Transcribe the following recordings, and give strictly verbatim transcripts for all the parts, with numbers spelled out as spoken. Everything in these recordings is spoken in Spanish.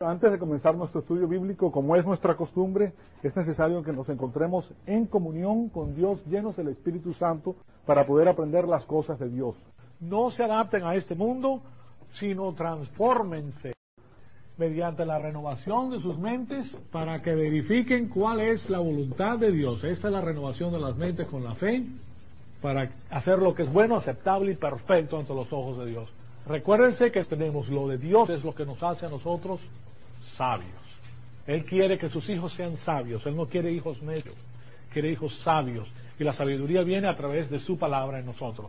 Antes de comenzar nuestro estudio bíblico, como es nuestra costumbre, es necesario que nos encontremos en comunión con Dios, llenos del Espíritu Santo, para poder aprender las cosas de Dios. No se adapten a este mundo, sino transfórmense mediante la renovación de sus mentes para que verifiquen cuál es la voluntad de Dios. Esta es la renovación de las mentes con la fe, para hacer lo que es bueno, aceptable y perfecto ante los ojos de Dios. Recuérdense que tenemos lo de Dios, es lo que nos hace a nosotros sabios. Él quiere que sus hijos sean sabios, Él no quiere hijos necios, quiere hijos sabios, y la sabiduría viene a través de su palabra en nosotros.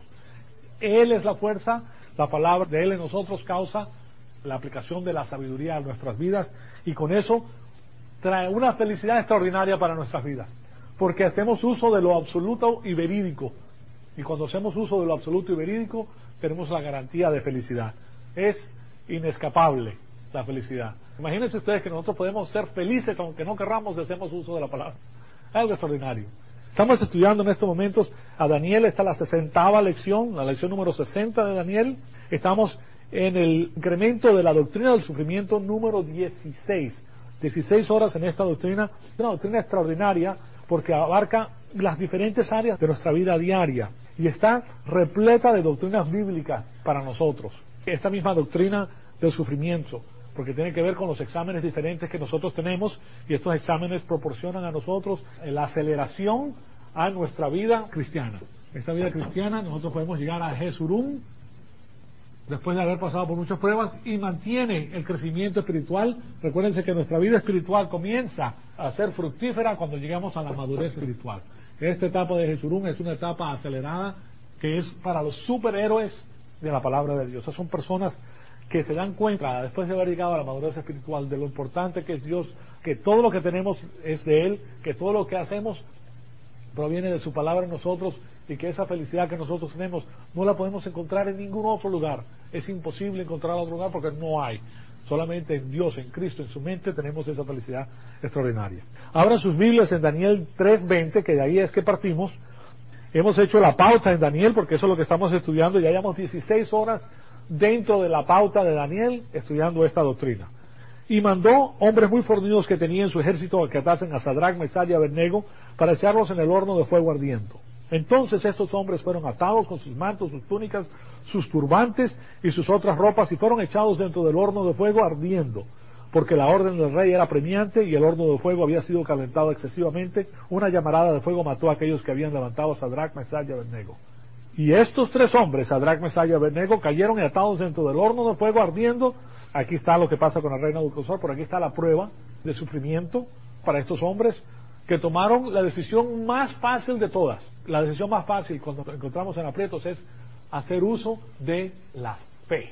Él es la fuerza, la palabra de Él en nosotros causa la aplicación de la sabiduría a nuestras vidas, y con eso trae una felicidad extraordinaria para nuestras vidas, porque hacemos uso de lo absoluto y verídico, y cuando hacemos uso de lo absoluto y verídico tenemos la garantía de felicidad. Es inescapable la felicidad. Imagínense ustedes que nosotros podemos ser felices aunque no querramos si hacemos uso de la palabra. Algo extraordinario. Estamos estudiando en estos momentos a Daniel, está la sesentava lección, la lección número sesenta de Daniel. Estamos en el incremento de la doctrina del sufrimiento número dieciséis. dieciséis horas en esta doctrina, una doctrina extraordinaria porque abarca las diferentes áreas de nuestra vida diaria y está repleta de doctrinas bíblicas para nosotros. Esta misma doctrina del sufrimiento, porque tiene que ver con los exámenes diferentes que nosotros tenemos, y estos exámenes proporcionan a nosotros la aceleración a nuestra vida cristiana. Esta vida cristiana nosotros podemos llegar a Jesurum después de haber pasado por muchas pruebas, y mantiene el crecimiento espiritual. Recuérdense que nuestra vida espiritual comienza a ser fructífera cuando llegamos a la madurez espiritual. Esta etapa de Jesurum es una etapa acelerada que es para los superhéroes de la palabra de Dios. Esas son personas que se dan cuenta, después de haber llegado a la madurez espiritual, de lo importante que es Dios, que todo lo que tenemos es de Él, que todo lo que hacemos proviene de su palabra en nosotros, y que esa felicidad que nosotros tenemos no la podemos encontrar en ningún otro lugar. Es imposible encontrarla en otro lugar porque no hay. Solamente en Dios, en Cristo, en su mente tenemos esa felicidad extraordinaria. Abran sus Biblias en Daniel tres veinte, que de ahí es que partimos. Hemos hecho la pauta en Daniel porque eso es lo que estamos estudiando. Ya llevamos dieciséis horas dentro de la pauta de Daniel estudiando esta doctrina. Y mandó hombres muy fornidos que tenía en su ejército a que atasen a Sadrach, Mesach y Abednego para echarlos en el horno de fuego ardiendo. Entonces estos hombres fueron atados con sus mantos, sus túnicas, sus turbantes y sus otras ropas, y fueron echados dentro del horno de fuego ardiendo, porque la orden del rey era premiante y el horno de fuego había sido calentado excesivamente. Una llamarada de fuego mató a aquellos que habían levantado a Sadrach, Mesach y Abednego. Y estos tres hombres, Sadrach, Mesach y Abednego, cayeron atados dentro del horno de fuego ardiendo. Aquí está lo que pasa con el rey Nabucodonosor, por aquí está la prueba de sufrimiento para estos hombres que tomaron la decisión más fácil de todas. La decisión más fácil cuando nos encontramos en aprietos es hacer uso de la fe.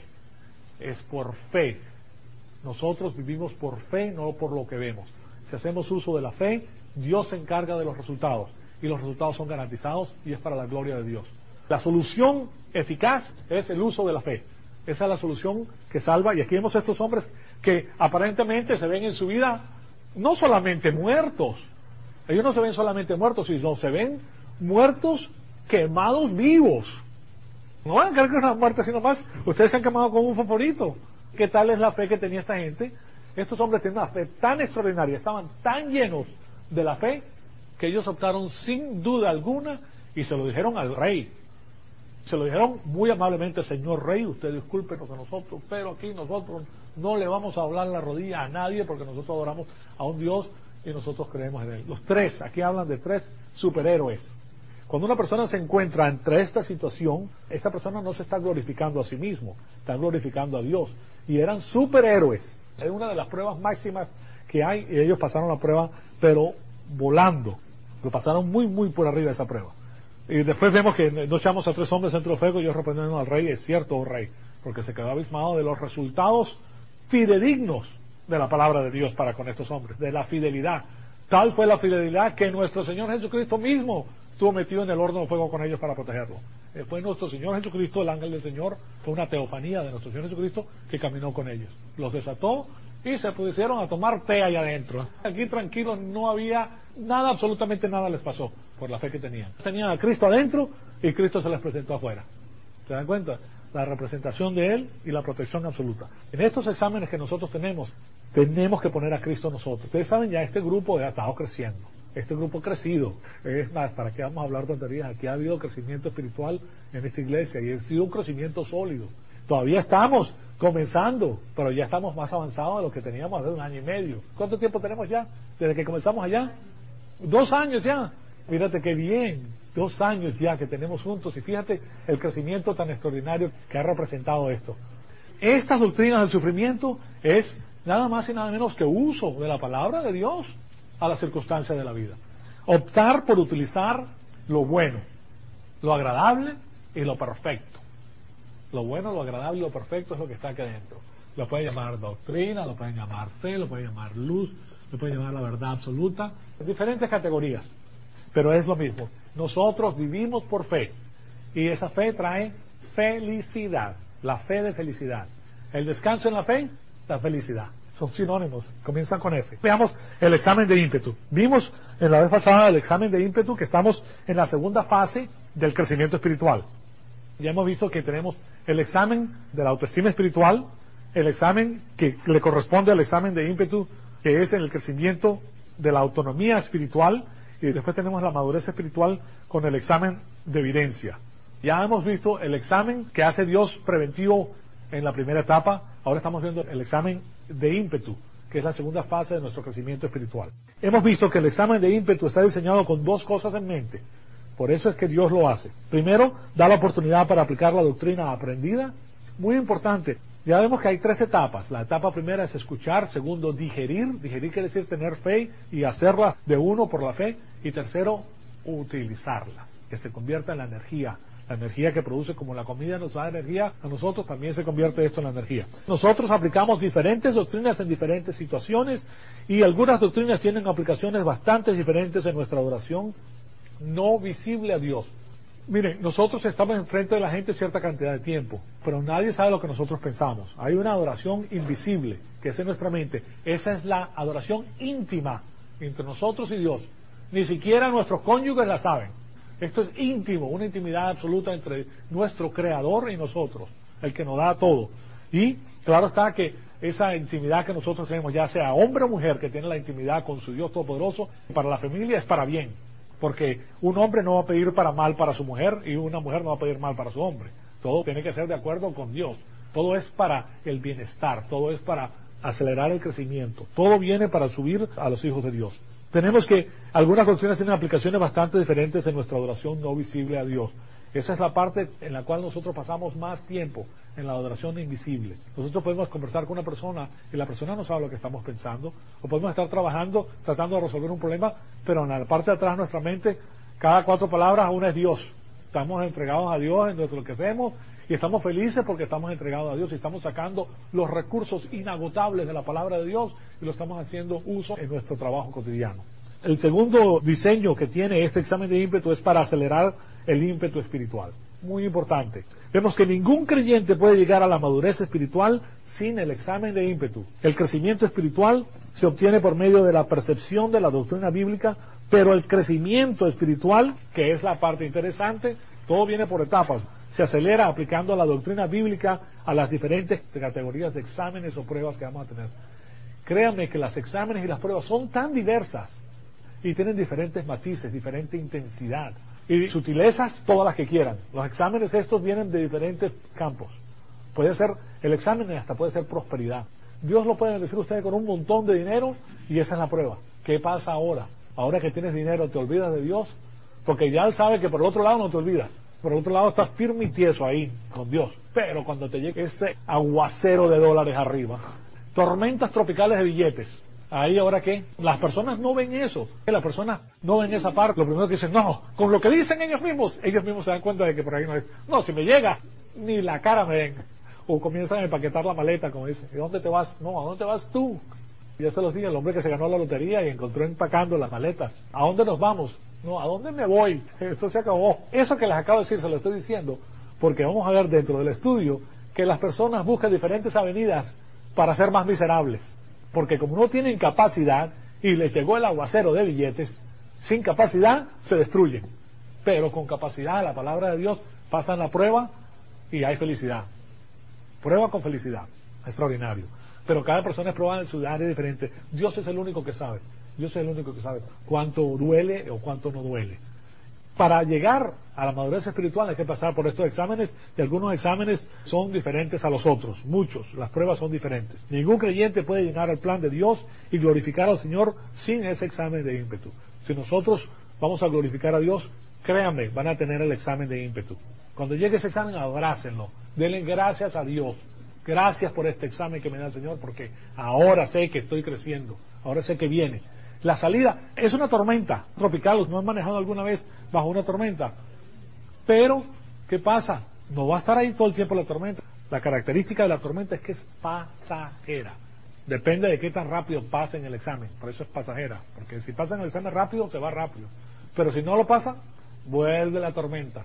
Es por fe. Nosotros vivimos por fe, no por lo que vemos. Si hacemos uso de la fe, Dios se encarga de los resultados, y los resultados son garantizados y es para la gloria de Dios. La solución eficaz es el uso de la fe. Esa es la solución que salva. Y aquí vemos a estos hombres que aparentemente se ven en su vida no solamente muertos. Ellos no se ven solamente muertos, sino se ven muertos quemados vivos. No van a creer que es una muerte así nomás. Ustedes se han quemado con un fosforito. ¿Qué tal es la fe que tenía esta gente? Estos hombres tenían una fe tan extraordinaria, estaban tan llenos de la fe, que ellos optaron sin duda alguna y se lo dijeron al rey. Se lo dijeron muy amablemente: señor rey, usted discúlpenos a nosotros, pero aquí nosotros no le vamos a doblar la rodilla a nadie, porque nosotros adoramos a un Dios y nosotros creemos en Él. Los tres, aquí hablan de tres superhéroes. Cuando una persona se encuentra entre esta situación, esta persona no se está glorificando a sí mismo, está glorificando a Dios. Y eran superhéroes. Es una de las pruebas máximas que hay, y ellos pasaron la prueba, pero volando. Lo pasaron muy, muy por arriba de esa prueba. Y después vemos que no echamos a tres hombres dentro del fuego, y ellos reprendieron al rey. Es cierto, oh rey, porque se quedó abismado de los resultados fidedignos de la palabra de Dios para con estos hombres, de la fidelidad. Tal fue la fidelidad que nuestro Señor Jesucristo mismo estuvo metido en el horno de fuego con ellos para protegerlo. Fue nuestro Señor Jesucristo, el ángel del Señor, fue una teofanía de nuestro Señor Jesucristo que caminó con ellos. Los desató y se pusieron a tomar té allá adentro. Aquí tranquilos, no había nada, absolutamente nada les pasó por la fe que tenían. Tenían a Cristo adentro y Cristo se les presentó afuera. ¿Se dan cuenta? La representación de Él y la protección absoluta. En estos exámenes que nosotros tenemos, Tenemos que poner a Cristo en nosotros. Ustedes saben, ya este grupo ha estado creciendo. Este grupo ha crecido. Es más, ¿para qué vamos a hablar tonterías? Aquí ha habido crecimiento espiritual en esta iglesia y ha sido un crecimiento sólido. Todavía estamos comenzando, pero ya estamos más avanzados de lo que teníamos hace un año y medio. ¿Cuánto tiempo tenemos ya? Desde que comenzamos allá. Dos años ya. Fíjate qué bien. Dos años ya que tenemos juntos y fíjate el crecimiento tan extraordinario que ha representado esto. Estas doctrinas del sufrimiento es nada más y nada menos que uso de la palabra de Dios a las circunstancias de la vida. Optar por utilizar lo bueno, lo agradable y lo perfecto. Lo bueno, lo agradable y lo perfecto es lo que está aquí adentro. Lo pueden llamar doctrina, lo pueden llamar fe, lo pueden llamar luz, lo pueden llamar la verdad absoluta, diferentes categorías, pero es lo mismo. Nosotros vivimos por fe y esa fe trae felicidad, la fe de felicidad. El descanso en la fe, la felicidad. Son sinónimos, comienzan con ese. Veamos el examen de ímpetu. Vimos en la vez pasada el examen de ímpetu que estamos en la segunda fase del crecimiento espiritual. Ya hemos visto que tenemos el examen de la autoestima espiritual, el examen que le corresponde al examen de ímpetu, que es el crecimiento de la autonomía espiritual, y después tenemos la madurez espiritual con el examen de evidencia. Ya hemos visto el examen que hace Dios preventivo en la primera etapa, ahora estamos viendo el examen de ímpetu, que es la segunda fase de nuestro crecimiento espiritual. Hemos visto que el examen de ímpetu está diseñado con dos cosas en mente, por eso es que Dios lo hace. Primero, da la oportunidad para aplicar la doctrina aprendida, muy importante. Ya vemos que hay tres etapas. La etapa primera es escuchar, segundo, digerir, digerir quiere decir tener fe y hacerla de uno por la fe, y tercero, utilizarla, que se convierta en la energía. La energía que produce, como la comida nos da energía, a nosotros también se convierte esto en la energía. Nosotros aplicamos diferentes doctrinas en diferentes situaciones y algunas doctrinas tienen aplicaciones bastante diferentes en nuestra adoración no visible a Dios. Miren, nosotros estamos enfrente de la gente cierta cantidad de tiempo, pero nadie sabe lo que nosotros pensamos. Hay una adoración invisible, que es en nuestra mente. Esa es la adoración íntima entre nosotros y Dios. Ni siquiera nuestros cónyuges la saben. Esto es íntimo, una intimidad absoluta entre nuestro Creador y nosotros, el que nos da todo. Y claro está que esa intimidad que nosotros tenemos, ya sea hombre o mujer, que tiene la intimidad con su Dios Todopoderoso, para la familia es para bien. Porque un hombre no va a pedir para mal para su mujer y una mujer no va a pedir mal para su hombre. Todo tiene que ser de acuerdo con Dios. Todo es para el bienestar, todo es para acelerar el crecimiento. Todo viene para subir a los hijos de Dios. Tenemos que, algunas doctrinas tienen aplicaciones bastante diferentes en nuestra adoración no visible a Dios. Esa es la parte en la cual nosotros pasamos más tiempo, en la adoración invisible. Nosotros podemos conversar con una persona y la persona no sabe lo que estamos pensando, o podemos estar trabajando, tratando de resolver un problema, pero en la parte de atrás de nuestra mente, cada cuatro palabras una es Dios. Estamos entregados a Dios en nuestro lo que hacemos y estamos felices porque estamos entregados a Dios y estamos sacando los recursos inagotables de la palabra de Dios y lo estamos haciendo uso en nuestro trabajo cotidiano. El segundo diseño que tiene este examen de ímpetu es para acelerar el ímpetu espiritual. Muy importante. Vemos que ningún creyente puede llegar a la madurez espiritual sin el examen de ímpetu. El crecimiento espiritual se obtiene por medio de la percepción de la doctrina bíblica, pero el crecimiento espiritual, que es la parte interesante, todo viene por etapas. Se acelera aplicando la doctrina bíblica a las diferentes categorías de exámenes o pruebas que vamos a tener. Créanme que los exámenes y las pruebas son tan diversas y tienen diferentes matices, diferente intensidad y sutilezas, todas las que quieran. Los exámenes estos vienen de diferentes campos. Puede ser el examen y hasta puede ser prosperidad. Dios lo puede bendecir usted con un montón de dinero y esa es la prueba. ¿Qué pasa ahora? Ahora que tienes dinero, ¿te olvidas de Dios? Porque ya Él sabe que por el otro lado no te olvidas. Por el otro lado estás firme y tieso ahí con Dios. Pero cuando te llegue ese aguacero de dólares arriba, tormentas tropicales de billetes, ahí ahora qué, las personas no ven eso, las personas no ven esa parte. Lo primero que dicen, no, con lo que dicen ellos mismos, ellos mismos se dan cuenta de que por ahí no es. No, si me llega, ni la cara me ven. O comienzan a empaquetar la maleta, como dicen. ¿Y dónde te vas? No, ¿a dónde te vas tú? Ya se los dije, el hombre que se ganó la lotería y encontró empacando las maletas. ¿A dónde nos vamos? No, ¿a dónde me voy? Esto se acabó. Eso que les acabo de decir se lo estoy diciendo porque vamos a ver dentro del estudio que las personas buscan diferentes avenidas para ser más miserables. Porque como no tienen capacidad y les llegó el aguacero de billetes, sin capacidad se destruyen. Pero con capacidad, la palabra de Dios, pasan la prueba y hay felicidad. Prueba con felicidad. Extraordinario. pero cada persona es probada en su área diferente. Dios es el único que sabe. Dios es el único que sabe cuánto duele o cuánto no duele. Para llegar a la madurez espiritual hay que pasar por estos exámenes, y algunos exámenes son diferentes a los otros, muchos, las pruebas son diferentes. Ningún creyente puede llegar al plan de Dios y glorificar al Señor sin ese examen de ímpetu. Si nosotros vamos a glorificar a Dios, créanme, van a tener el examen de ímpetu. Cuando llegue ese examen, abrácenlo, denle gracias a Dios. Gracias por este examen que me da el Señor, porque ahora sé que estoy creciendo, ahora sé que viene. La salida es una tormenta tropical, ¿no han manejado alguna vez bajo una tormenta? Pero, ¿qué pasa? No va a estar ahí todo el tiempo la tormenta. La característica de la tormenta es que es pasajera. Depende de qué tan rápido pasen el examen, por eso es pasajera. Porque si pasan el examen rápido, se va rápido. Pero si no lo pasa, vuelve la tormenta.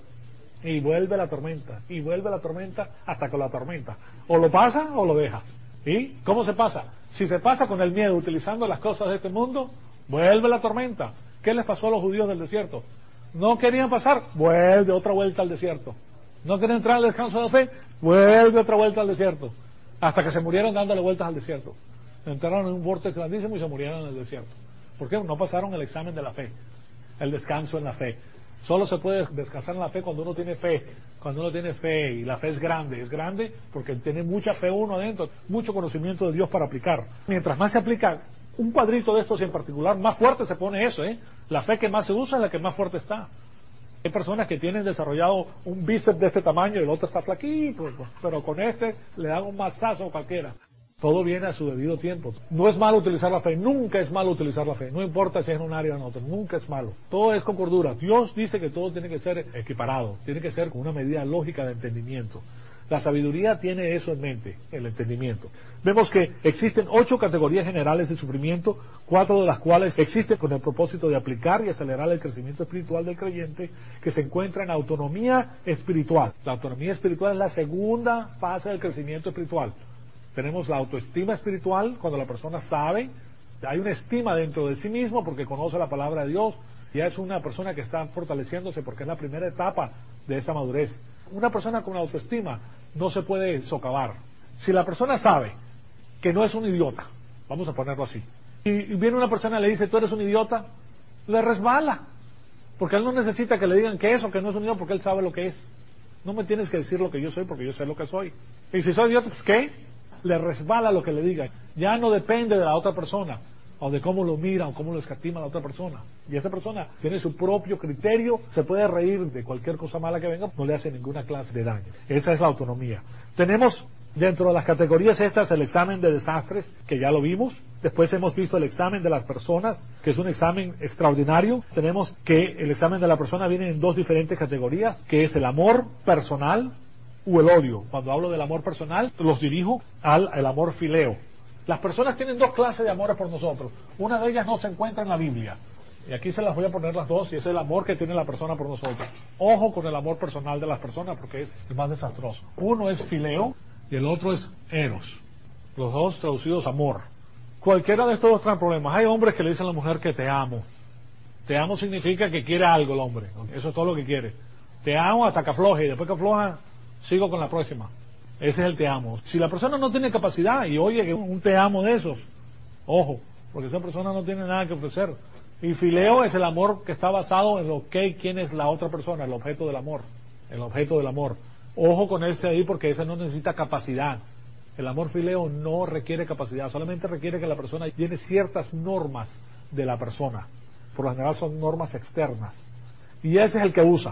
Y vuelve la tormenta. Y vuelve la tormenta hasta con la tormenta. O lo pasa o lo dejas. ¿Y cómo se pasa? Si se pasa con el miedo, utilizando las cosas de este mundo, vuelve la tormenta. ¿Qué les pasó a los judíos del desierto? No querían pasar, vuelve otra vuelta al desierto. No querían entrar al descanso de la fe, vuelve otra vuelta al desierto. Hasta que se murieron dándole vueltas al desierto. Entraron en un vórtice grandísimo y se murieron en el desierto. ¿Por qué? No pasaron el examen de la fe, el descanso en la fe. Solo se puede descansar en la fe cuando uno tiene fe, cuando uno tiene fe, y la fe es grande, es grande porque tiene mucha fe uno adentro, mucho conocimiento de Dios para aplicar. Mientras más se aplica un cuadrito de estos en particular, más fuerte se pone eso, ¿eh? La fe que más se usa es la que más fuerte está. Hay personas que tienen desarrollado un bíceps de este tamaño y el otro está flaquito, pero con este le dan un mazazo a cualquiera. Todo viene a su debido tiempo. No es malo utilizar la fe, nunca es malo utilizar la fe, no importa si es en un área o en otra, nunca es malo. Todo es con cordura. Dios dice que todo tiene que ser equiparado, tiene que ser con una medida lógica de entendimiento. La sabiduría tiene eso en mente, el entendimiento. Vemos que existen ocho categorías generales de sufrimiento, cuatro de las cuales existen con el propósito de aplicar y acelerar el crecimiento espiritual del creyente, que se encuentra en autonomía espiritual. La autonomía espiritual es la segunda fase del crecimiento espiritual. Tenemos la autoestima espiritual, cuando la persona sabe, hay una estima dentro de sí mismo porque conoce la palabra de Dios, ya es una persona que está fortaleciéndose porque es la primera etapa de esa madurez. Una persona con autoestima no se puede socavar. Si la persona sabe que no es un idiota, vamos a ponerlo así, y viene una persona y le dice, tú eres un idiota, le resbala, porque él no necesita que le digan que es o que no es un idiota, porque él sabe lo que es. No me tienes que decir lo que yo soy, porque yo sé lo que soy. Y si soy idiota, pues ¿qué? Le resbala lo que le diga. Ya no depende de la otra persona, o de cómo lo mira, o cómo lo escatima la otra persona. Y esa persona tiene su propio criterio, se puede reír de cualquier cosa mala que venga, no le hace ninguna clase de daño. Esa es la autonomía. Tenemos dentro de las categorías estas el examen de desastres, que ya lo vimos. Después hemos visto el examen de las personas, que es un examen extraordinario. Tenemos que el examen de la persona viene en dos diferentes categorías, que es el amor personal o el odio. Cuando hablo del amor personal, los dirijo al el amor fileo. Las personas tienen dos clases de amores por nosotros. Una de ellas no se encuentra en la Biblia. Y aquí se las voy a poner las dos, y es el amor que tiene la persona por nosotros. Ojo con el amor personal de las personas, porque es el más desastroso. Uno es fileo y el otro es eros. Los dos traducidos amor. Cualquiera de estos dos traen problemas. Hay hombres que le dicen a la mujer que te amo. Te amo significa que quiere algo el hombre. Eso es todo lo que quiere. Te amo hasta que afloje, y después que afloja, sigo con la próxima. Ese es el te amo. Si la persona no tiene capacidad y oye un te amo de esos, ojo, porque esa persona no tiene nada que ofrecer. Y fileo es el amor que está basado en lo que y quién es la otra persona, el objeto del amor. El objeto del amor. Ojo con este ahí, porque ese no necesita capacidad. El amor fileo no requiere capacidad, solamente requiere que la persona llene ciertas normas de la persona. Por lo general son normas externas. Y ese es el que usa.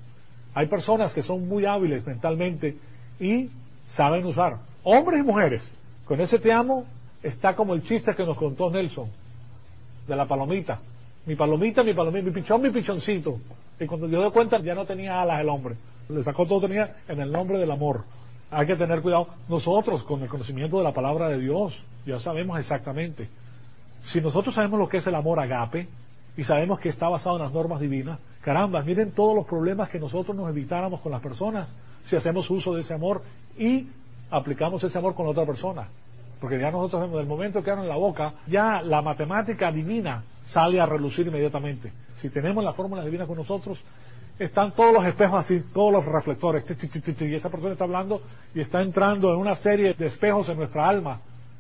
Hay personas que son muy hábiles mentalmente y saben usar. Hombres y mujeres. Con ese te amo está como el chiste que nos contó Nelson de la palomita. Mi palomita, mi palomita, mi pichón, mi pichoncito. Y cuando dio de cuenta ya no tenía alas el hombre. Le sacó todo, tenía en el nombre del amor. Hay que tener cuidado. Nosotros, con el conocimiento de la palabra de Dios, ya sabemos exactamente. Si nosotros sabemos lo que es el amor agape y sabemos que está basado en las normas divinas, caramba, miren todos los problemas que nosotros nos evitáramos con las personas si hacemos uso de ese amor y aplicamos ese amor con otra persona. Porque ya nosotros vemos, del momento que abren la boca, ya la matemática divina sale a relucir inmediatamente. Si tenemos la fórmula divina con nosotros, están todos los espejos así, todos los reflectores, y esa persona está hablando y está entrando en una serie de espejos en nuestra alma,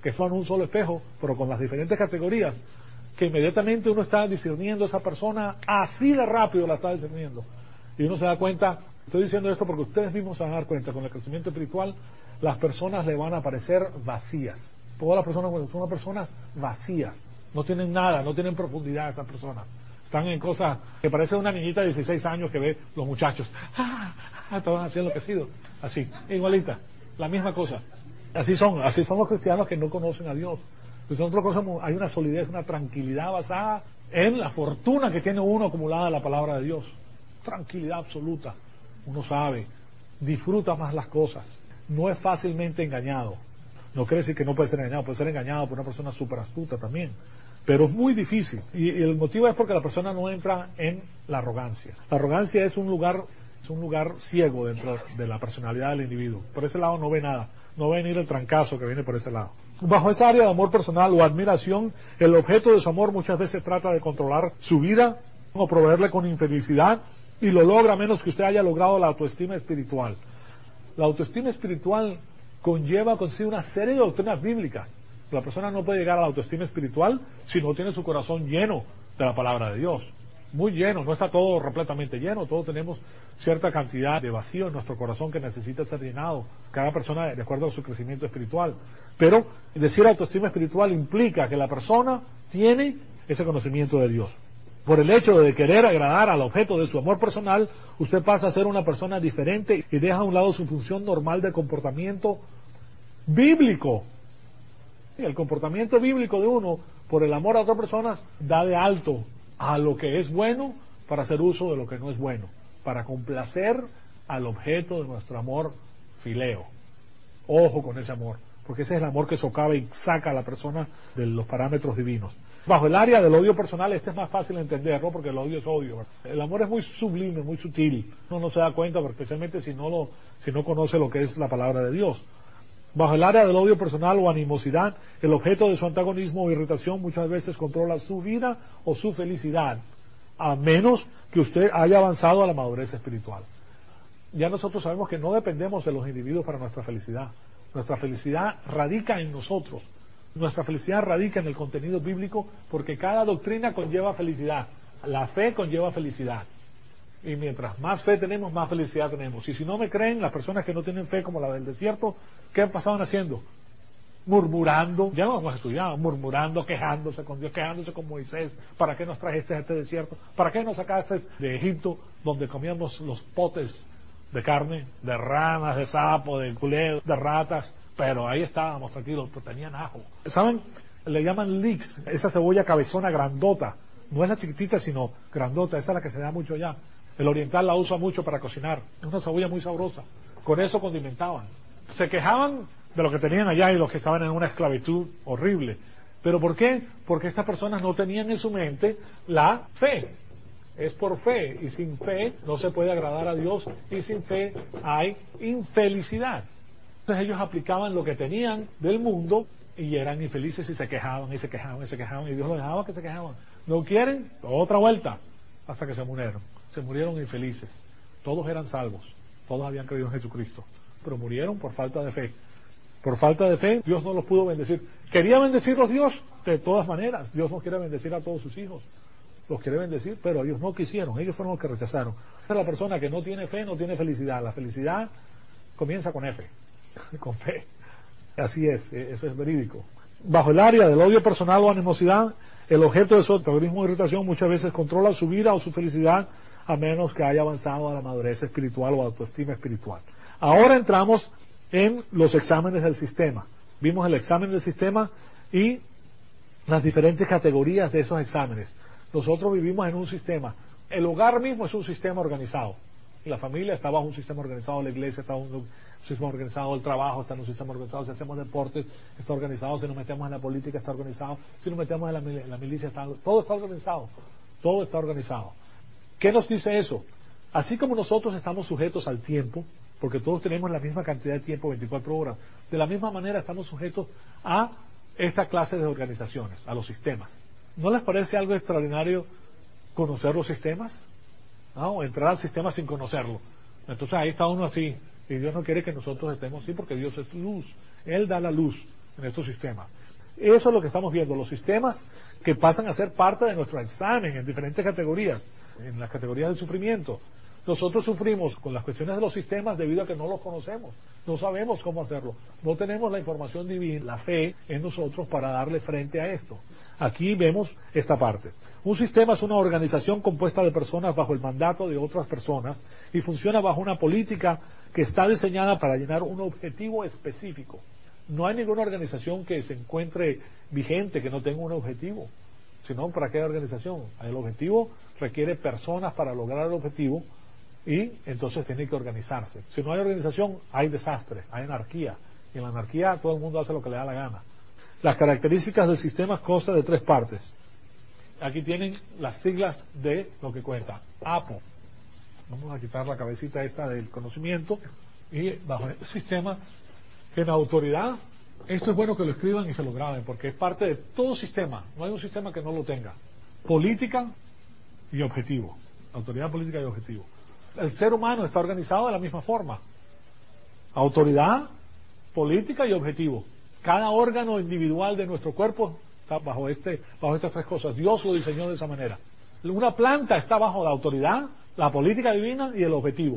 que son un solo espejo, pero con las diferentes categorías, que inmediatamente uno está discerniendo a esa persona, así de rápido la está discerniendo. Y uno se da cuenta, estoy diciendo esto porque ustedes mismos se van a dar cuenta, con el crecimiento espiritual, las personas le van a parecer vacías. Todas las personas, bueno, son personas vacías, no tienen nada, no tienen profundidad estas personas. Están en cosas que parece una niñita de dieciséis años que ve los muchachos, ah, ah, todos así enloquecidos, así, igualita, la misma cosa. Así son, así son los cristianos que no conocen a Dios. Entonces nosotros conocemos, hay una solidez, una tranquilidad basada en la fortuna que tiene uno acumulada en la palabra de Dios. Tranquilidad absoluta. Uno sabe, disfruta más las cosas, no es fácilmente engañado. No quiere decir que no puede ser engañado, puede ser engañado por una persona súper astuta también. Pero es muy difícil. Y, y el motivo es porque la persona no entra en la arrogancia. La arrogancia es un lugar, es un lugar ciego dentro de la personalidad del individuo. Por ese lado no ve nada. No ve venir el trancazo que viene por ese lado. Bajo esa área de amor personal o admiración, el objeto de su amor muchas veces trata de controlar su vida o proveerle con infelicidad, y lo logra a menos que usted haya logrado la autoestima espiritual. La autoestima espiritual conlleva consigo una serie de doctrinas bíblicas. La persona no puede llegar a la autoestima espiritual si no tiene su corazón lleno de la palabra de Dios. Muy lleno, no está todo repletamente lleno, todos tenemos cierta cantidad de vacío en nuestro corazón que necesita ser llenado, cada persona de acuerdo a su crecimiento espiritual. Pero decir autoestima espiritual implica que la persona tiene ese conocimiento de Dios. Por el hecho de querer agradar al objeto de su amor personal, usted pasa a ser una persona diferente y deja a un lado su función normal de comportamiento bíblico. El comportamiento bíblico de uno, por el amor a otras personas, da de alto a lo que es bueno para hacer uso de lo que no es bueno, para complacer al objeto de nuestro amor fileo. Ojo con ese amor, porque ese es el amor que socava y saca a la persona de los parámetros divinos. Bajo el área del odio personal, este es más fácil de entender, ¿no? Porque el odio es odio. El amor es muy sublime, muy sutil. Uno no se da cuenta, especialmente si no lo, si no conoce lo que es la palabra de Dios. Bajo el área del odio personal o animosidad, el objeto de su antagonismo o irritación muchas veces controla su vida o su felicidad, a menos que usted haya avanzado a la madurez espiritual. Ya nosotros sabemos que no dependemos de los individuos para nuestra felicidad. Nuestra felicidad radica en nosotros. Nuestra felicidad radica en el contenido bíblico, porque cada doctrina conlleva felicidad. La fe conlleva felicidad. Y mientras más fe tenemos, más felicidad tenemos. Y si no me creen, las personas que no tienen fe, como la del desierto, ¿qué pasaban haciendo? Murmurando, ya no hemos estudiado, murmurando, quejándose con Dios, quejándose con Moisés. ¿Para qué nos trajiste a este desierto? ¿Para qué nos sacaste de Egipto, donde comíamos los potes de carne, de ranas, de sapo, de culebro, de ratas? Pero ahí estábamos tranquilos, pero tenían ajo. ¿Saben? Le llaman leeks, esa cebolla cabezona grandota. No es la chiquitita, sino grandota, esa es la que se da mucho allá. El oriental la usa mucho para cocinar. Es una cebolla muy sabrosa. Con eso condimentaban. Se quejaban de lo que tenían allá y los que estaban en una esclavitud horrible. ¿Pero por qué? Porque estas personas no tenían en su mente la fe. Es por fe. Y sin fe no se puede agradar a Dios. Y sin fe hay infelicidad. Entonces ellos aplicaban lo que tenían del mundo y eran infelices y se quejaban y se quejaban y se quejaban. Y Dios los dejaba que se quejaban. ¿No quieren? Otra vuelta. Hasta que se murieron. Se murieron infelices. Todos eran salvos. Todos habían creído en Jesucristo. Pero murieron por falta de fe. Por falta de fe, Dios no los pudo bendecir. ¿Quería bendecirlos Dios? De todas maneras. Dios no quiere bendecir a todos sus hijos. Los quiere bendecir, pero ellos no quisieron. Ellos fueron los que rechazaron. La persona que no tiene fe no tiene felicidad. La felicidad comienza con F. Con fe. Así es. Eso es verídico. Bajo el área del odio personal o animosidad, el objeto de su antagonismo o irritación muchas veces controla su vida o su felicidad, a menos que haya avanzado a la madurez espiritual o autoestima espiritual. Ahora entramos en los exámenes del sistema. Vimos el examen del sistema y las diferentes categorías de esos exámenes. Nosotros vivimos en un sistema. El hogar mismo es un sistema organizado. La familia está bajo un sistema organizado, la iglesia está bajo un sistema organizado, el trabajo está en un sistema organizado, si hacemos deportes está organizado, si nos metemos en la política está organizado, si nos metemos en la, en la milicia está, todo está organizado, todo está organizado. ¿Qué nos dice eso? Así como nosotros estamos sujetos al tiempo, porque todos tenemos la misma cantidad de tiempo, veinticuatro horas, de la misma manera estamos sujetos a esta clase de organizaciones, a los sistemas. ¿No les parece algo extraordinario conocer los sistemas? ¿No? Entrar al sistema sin conocerlo. Entonces ahí está uno así, y Dios no quiere que nosotros estemos así porque Dios es luz. Él da la luz. en estos sistemas. Eso es lo que estamos viendo, los sistemas que pasan a ser parte de nuestro examen en diferentes categorías, en las categorías del sufrimiento. Nosotros sufrimos con las cuestiones de los sistemas debido a que no los conocemos, no sabemos cómo hacerlo, no tenemos la información divina, la fe en nosotros para darle frente a esto. Aquí vemos esta parte. Un sistema es una organización compuesta de personas bajo el mandato de otras personas y funciona bajo una política que está diseñada para llenar un objetivo específico. No hay ninguna organización que se encuentre vigente que no tenga un objetivo. Si no, ¿para qué organización? El objetivo requiere personas para lograr el objetivo y entonces tiene que organizarse. Si no hay organización, hay desastre, hay anarquía. Y en la anarquía todo el mundo hace lo que le da la gana. Las características del sistema constan de tres partes. Aquí tienen las siglas de lo que cuenta. A P O. Vamos a quitar la cabecita esta del conocimiento y bajo el sistema en autoridad, esto es bueno que lo escriban y se lo graben porque es parte de todo sistema, no hay un sistema que no lo tenga. Política y objetivo, autoridad, política y objetivo. El ser humano está organizado de la misma forma, autoridad, política y objetivo. Cada órgano individual de nuestro cuerpo está bajo, este, bajo estas tres cosas. Dios lo diseñó de esa manera. Una planta está bajo la autoridad, la política divina y el objetivo.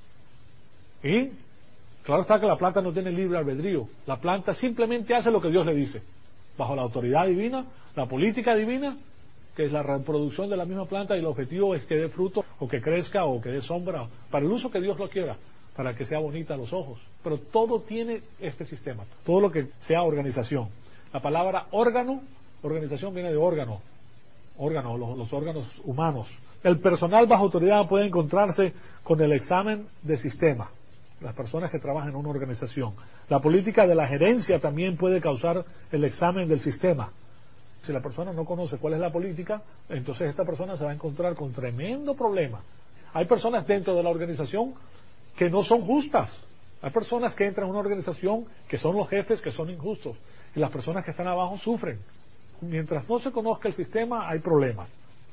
Y claro está que la planta no tiene libre albedrío. La planta simplemente hace lo que Dios le dice. Bajo la autoridad divina, la política divina, que es la reproducción de la misma planta, y el objetivo es que dé fruto, o que crezca, o que dé sombra, para el uso que Dios lo quiera, para que sea bonita a los ojos. Pero todo tiene este sistema, todo lo que sea organización. La palabra órgano, organización viene de órgano, órgano, los, los órganos humanos. El personal bajo autoridad puede encontrarse con el examen de sistema. Las personas que trabajan en una organización. La política de la gerencia también puede causar el examen del sistema. Si la persona no conoce cuál es la política, entonces esta persona se va a encontrar con tremendo problema. Hay personas dentro de la organización que no son justas. Hay personas que entran en una organización que son los jefes, que son injustos. Y las personas que están abajo sufren. Mientras no se conozca el sistema, hay problemas.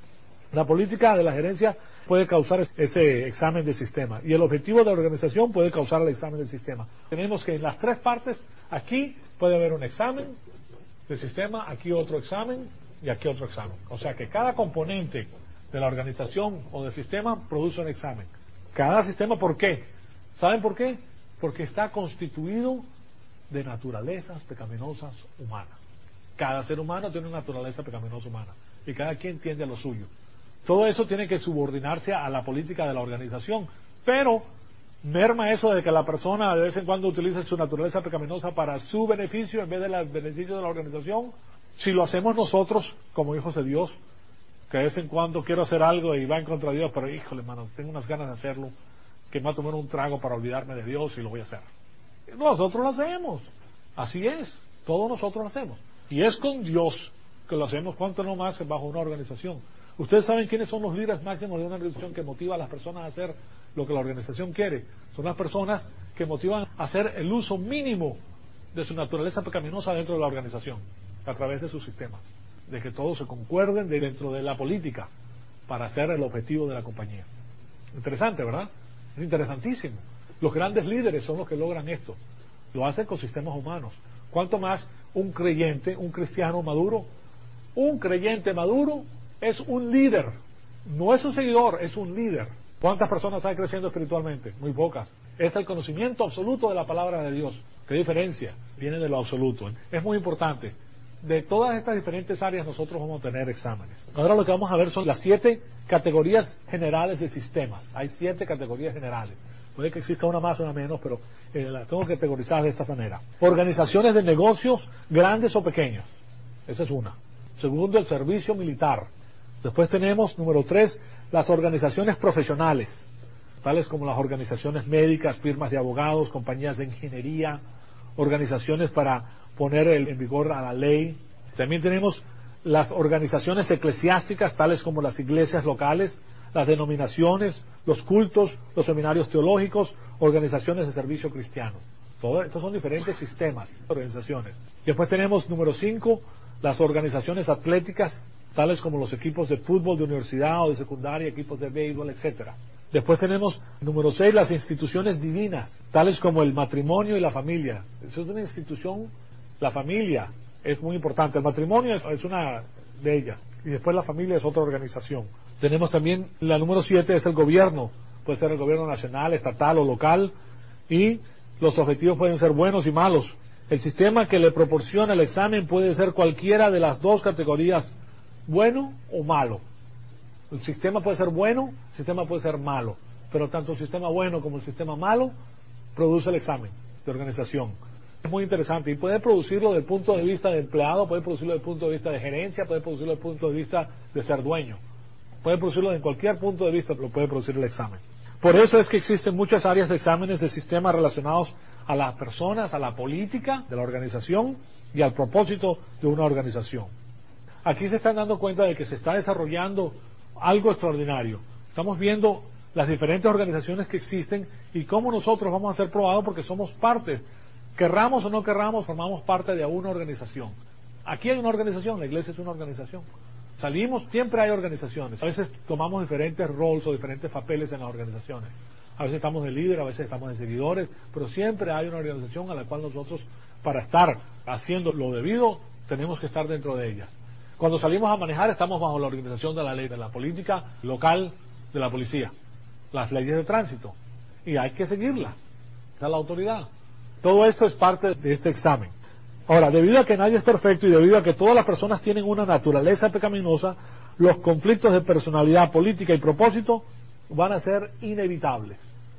La política de la gerencia puede causar ese examen de sistema y el objetivo de la organización puede causar el examen del sistema. Tenemos que en las tres partes, aquí puede haber un examen del sistema, aquí otro examen y aquí otro examen. O sea que cada componente de la organización o del sistema produce un examen. Cada sistema, ¿por qué? ¿Saben por qué? Porque está constituido de naturalezas pecaminosas humanas. Cada ser humano tiene una naturaleza pecaminosa humana y cada quien tiende a lo suyo. Todo eso tiene que subordinarse a la política de la organización, pero merma eso de que la persona de vez en cuando utilice su naturaleza pecaminosa para su beneficio en vez del beneficio de la organización. Si lo hacemos nosotros como hijos de Dios, que de vez en cuando quiero hacer algo y va en contra de Dios, pero híjole, hermano, tengo unas ganas de hacerlo, que me va a tomar un trago para olvidarme de Dios y lo voy a hacer. Nosotros lo hacemos, así es, todos nosotros lo hacemos. Y es con Dios que lo hacemos, cuanto no más bajo una organización. Ustedes saben quiénes son los líderes máximos de una organización que motiva a las personas a hacer lo que la organización quiere. Son las personas que motivan a hacer el uso mínimo de su naturaleza pecaminosa dentro de la organización, a través de sus sistemas, de que todos se concuerden de dentro de la política para hacer el objetivo de la compañía. Interesante, ¿verdad? Es interesantísimo. Los grandes líderes son los que logran esto. Lo hacen con sistemas humanos. ¿Cuánto más un creyente, un cristiano maduro? Un creyente maduro es un líder, no es un seguidor, es un líder. ¿Cuántas personas están creciendo espiritualmente? Muy pocas. Es el conocimiento absoluto de la palabra de Dios. ¿Qué diferencia? Viene de lo absoluto. Es muy importante. De todas estas diferentes áreas nosotros vamos a tener exámenes. Ahora lo que vamos a ver son las siete categorías generales de sistemas. Hay siete categorías generales. Puede que exista una más o una menos, pero eh, las tengo categorizadas de esta manera. Organizaciones de negocios grandes o pequeños. Esa es una. Segundo, el servicio militar. Después tenemos, número tres, las organizaciones profesionales, tales como las organizaciones médicas, firmas de abogados, compañías de ingeniería, organizaciones para poner en vigor a la ley. También tenemos las organizaciones eclesiásticas, tales como las iglesias locales, las denominaciones, los cultos, los seminarios teológicos, organizaciones de servicio cristiano. Todo, estos son diferentes sistemas, organizaciones. Después tenemos, número cinco, las organizaciones atléticas, tales como los equipos de fútbol de universidad o de secundaria, equipos de béisbol, etcétera. Después tenemos, número seis, las instituciones divinas, tales como el matrimonio y la familia. Eso es una institución La familia es muy importante. El matrimonio es, es una de ellas. Y después la familia es otra organización. Tenemos también la número siete, es el gobierno. Puede ser el gobierno nacional, estatal o local. Y los objetivos pueden ser buenos y malos. El sistema que le proporciona el examen puede ser cualquiera de las dos categorías, bueno o malo. El sistema puede ser bueno, el sistema puede ser malo. Pero tanto el sistema bueno como el sistema malo produce el examen de organización. Es muy interesante y puede producirlo desde el punto de vista de empleado, puede producirlo desde el punto de vista de gerencia, puede producirlo desde el punto de vista de ser dueño. Puede producirlo en cualquier punto de vista, lo puede producir el examen. Por eso es que existen muchas áreas de exámenes de sistema relacionados a las personas, a la política de la organización y al propósito de una organización. Aquí se están dando cuenta de que se está desarrollando algo extraordinario. Estamos viendo las diferentes organizaciones que existen y cómo nosotros vamos a ser probados porque somos parte, querramos o no querramos, formamos parte de una organización. Aquí hay una organización, la iglesia es una organización. Salimos, siempre hay organizaciones. A veces tomamos diferentes roles o diferentes papeles en las organizaciones. A veces estamos de líder, a veces estamos de seguidores, pero siempre hay una organización a la cual nosotros, para estar haciendo lo debido, tenemos que estar dentro de ella. Cuando salimos a manejar, estamos bajo la organización de la ley, de la política local de la policía, las leyes de tránsito, y hay que seguirlas. Esa es la autoridad. Todo esto es parte de este examen. Ahora, debido a que nadie es perfecto y debido a que todas las personas tienen una naturaleza pecaminosa, los conflictos de personalidad, política y propósito van a ser inevitables.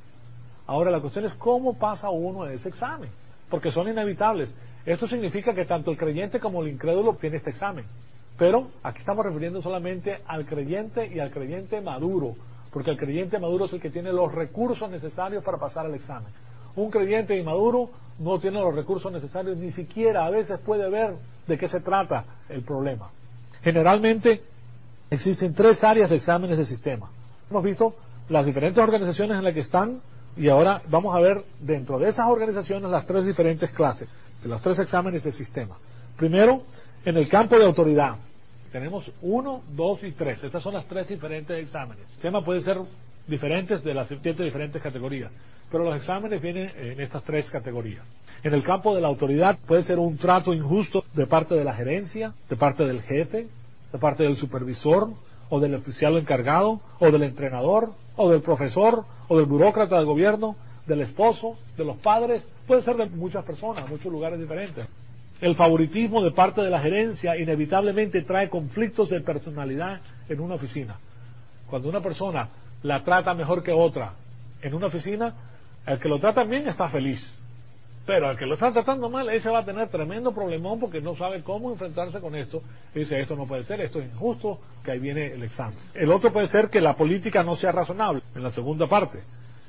Ahora, la cuestión es cómo pasa uno en ese examen, porque son inevitables. Esto significa que tanto el creyente como el incrédulo tiene este examen. Pero aquí estamos refiriendo solamente al creyente y al creyente maduro, porque el creyente maduro es el que tiene los recursos necesarios para pasar el examen. Un creyente inmaduro no tiene los recursos necesarios, ni siquiera a veces puede ver de qué se trata el problema. Generalmente existen tres áreas de exámenes de sistema. Hemos visto las diferentes organizaciones en las que están y ahora vamos a ver dentro de esas organizaciones las tres diferentes clases, de los tres exámenes de sistema. Primero, en el campo de autoridad. Tenemos uno, dos y tres. Estas son las tres diferentes exámenes. El sistema puede ser diferentes de las siete diferentes categorías, pero los exámenes vienen en estas tres categorías. En el campo de la autoridad puede ser un trato injusto de parte de la gerencia, de parte del jefe, de parte del supervisor, o del oficial encargado, o del entrenador, o del profesor, o del burócrata del gobierno, del esposo, de los padres. Puede ser de muchas personas, muchos lugares diferentes. El favoritismo de parte de la gerencia inevitablemente trae conflictos de personalidad en una oficina. Cuando una persona la trata mejor que otra en una oficina, el que lo trata bien está feliz. Pero el que lo está tratando mal, ese va a tener tremendo problemón porque no sabe cómo enfrentarse con esto. Y dice, esto no puede ser, esto es injusto, que ahí viene el examen. El otro puede ser que la política no sea razonable, en la segunda parte.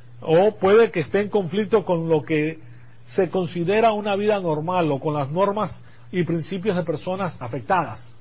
O puede que esté en conflicto con lo que se considera una vida normal o con las normas y principios de personas afectadas.